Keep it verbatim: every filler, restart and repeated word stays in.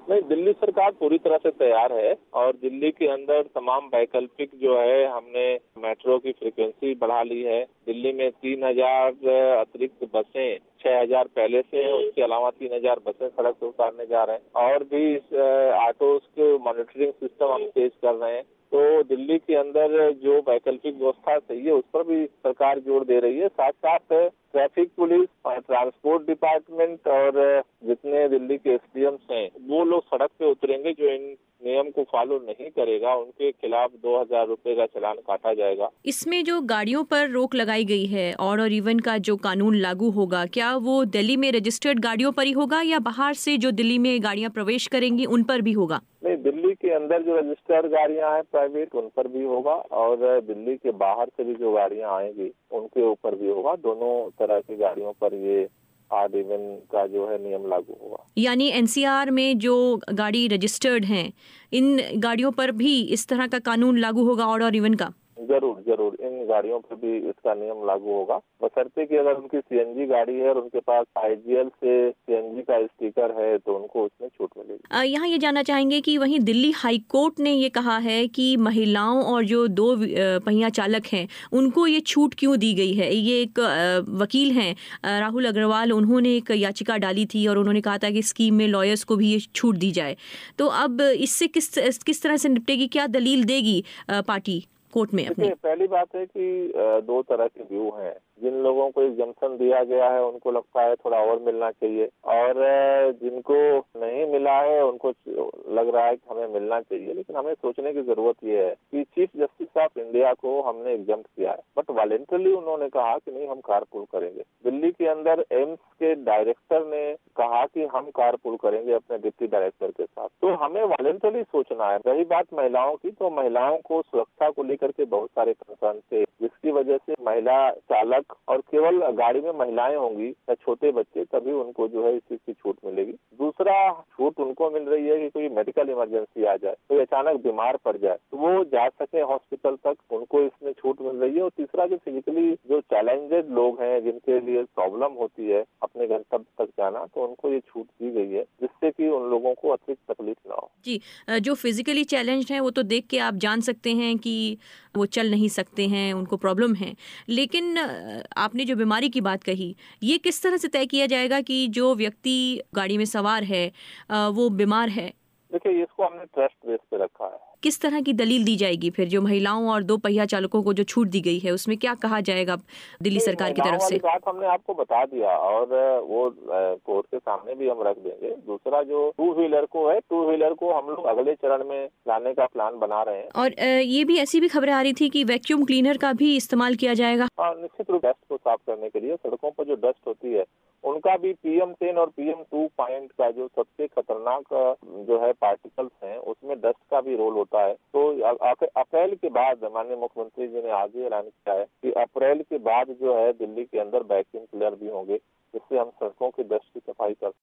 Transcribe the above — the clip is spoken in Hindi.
नहीं, दिल्ली सरकार पूरी तरह से तैयार है और दिल्ली के अंदर तमाम वैकल्पिक जो है हमने मेट्रो की फ्रीक्वेंसी बढ़ा ली है। दिल्ली में तीन हजार अतिरिक्त बसें, छह हजार पहले से है, उसके अलावा तीन हजार बसें सड़क पर उतारने जा रहे हैं और भी इस ऑटोज के मॉनिटरिंग सिस्टम हम तेज कर रहे हैं। तो दिल्ली के अंदर जो वैकल्पिक व्यवस्था चाहिए उस पर भी सरकार जोर दे रही है। साथ साथ ट्रैफिक पुलिस और ट्रांसपोर्ट डिपार्टमेंट और जितने दिल्ली के एसडीएम्स हैं वो लोग सड़क पे उतरेंगे। जो इन नियम को फॉलो नहीं करेगा उनके खिलाफ दो हजार रुपए का चालान काटा जाएगा। इसमें जो गाड़ियों पर रोक लगाई गई है ऑड और इवन का जो कानून लागू होगा, क्या वो दिल्ली में रजिस्टर्ड गाड़ियों पर ही होगा या बाहर से जो दिल्ली में गाड़ियां प्रवेश करेंगी उन पर भी होगा? नहीं, दिल्ली के अंदर जो रजिस्टर्ड गाड़ियां हैं प्राइवेट उन पर भी होगा और दिल्ली के बाहर से भी जो गाड़ियां आएंगी उनके ऊपर भी होगा। दोनों तरह की गाड़ियों पर ये ऑड इवन का जो है नियम लागू होगा। यानी एनसीआर में जो गाड़ी रजिस्टर्ड हैं इन गाड़ियों पर भी इस तरह का कानून लागू होगा ऑड और इवन का? जरूर जरूर इन गाड़ियों पर भी इसका नियम लागू होगा, बशर्ते कि अगर उनकी सीएनजी गाड़ी है और उनके पास आईजीएल से सीएनजी का स्टिकर है तो उनको उसमें छूट मिलेगी। यहाँ ये जानना चाहेंगे कि वहीं दिल्ली हाई कोर्ट ने ये कहा है कि महिलाओं और जो दो पहिया चालक हैं उनको ये छूट क्यों दी गई है। ये एक वकील हैं राहुल अग्रवाल, उन्होंने एक याचिका डाली थी और उन्होंने कहा था कि स्कीम में लॉयर्स को भी ये छूट दी जाए। तो अब इससे किस किस तरह से निपटेगी, क्या दलील देगी पार्टी कोर्ट में अपनी? पहली बात है कि दो तरह के व्यू हैं। जिन लोगों को एग्जम्पशन दिया गया है उनको लगता है थोड़ा और मिलना चाहिए और जिनको नहीं मिला है उनको लग रहा है कि हमें मिलना चाहिए। लेकिन हमें सोचने की जरूरत ये है कि चीफ जस्टिस ऑफ इंडिया को हमने एग्जम्प्ट किया है बट वॉलेंटरली उन्होंने कहा कि नहीं हम कारपूल करेंगे। दिल्ली के अंदर एम्स के डायरेक्टर ने कहा कि हम कारपूल करेंगे अपने डिप्टी डायरेक्टर के साथ। तो हमें वॉलेंटरली सोचना है। रही बात महिलाओं की, तो महिलाओं को सुरक्षा को लेकर के बहुत सारे कंसर्न थे जिसकी वजह से महिला चालक और केवल गाड़ी में महिलाएं होंगी या छोटे बच्चे तभी उनको जो है इस चीज की छूट मिलेगी। दूसरा छूट उनको मिल रही है कि कोई मेडिकल इमरजेंसी आ जाए, कोई अचानक बीमार पड़ जाए तो वो जा सके हॉस्पिटल तक, उनको इसमें छूट मिल रही है। और तीसरा जो फिजिकली जो चैलेंजेड लोग हैं जिनके लिए प्रॉब्लम होती है अपने गंतव्य तक जाना, तो उनको ये छूट दी गई है जिससे कि उन लोगों को अतिरिक्त तकलीफ ना हो। जी, जो फिजिकली चैलेंज है वो तो देख के आप जान सकते हैं कि वो चल नहीं सकते हैं, उनको प्रॉब्लम है। लेकिन आपने जो बीमारी की बात कही, ये किस तरह से तय किया जाएगा कि जो व्यक्ति गाड़ी में सवार है वो बीमार है? देखिए, इसको हमने ट्रस्ट बेस पे रखा है। किस तरह की दलील दी जाएगी फिर जो महिलाओं और दो पहिया चालकों को जो छूट दी गई है उसमें क्या कहा जाएगा दिल्ली सरकार की तरफ से? बात हमने आपको बता दिया और वो कोर्ट के सामने भी हम रख देंगे। दूसरा जो टू व्हीलर को है, टू व्हीलर को हम लोग अगले चरण में लाने का प्लान बना रहे हैं। और ये भी ऐसी भी खबरें आ रही थी कि वैक्यूम क्लीनर का भी इस्तेमाल किया जाएगा। हाँ, निश्चित रूप डस्ट को साफ करने के लिए सड़कों पर जो डस्ट होती है उनका भी पीएम टेन और पीएम टू पॉइंट का जो सबसे खतरनाक जो है पार्टिकल्स हैं उसमें डस्ट का भी रोल होता है। तो अप्रैल के बाद माननीय मुख्यमंत्री जी ने आज ही ऐलान किया है कि अप्रैल के बाद जो है दिल्ली के अंदर वैक्यूम क्लीनर भी होंगे जिससे हम सड़कों की डस्ट की सफाई कर